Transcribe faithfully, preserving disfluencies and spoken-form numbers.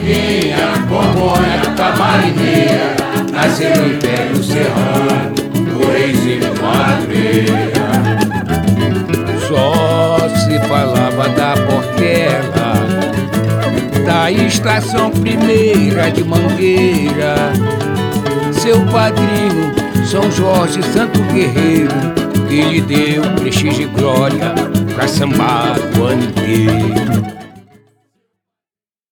Porquinha, Congonha, Tamarineira, nasceu no Império Serrano, o reizinho Madureira. Só se falava da Portela, da estação primeira de Mangueira. Seu padrinho, São Jorge Santo Guerreiro, que lhe deu prestígio e glória pra sambar o ano inteiro.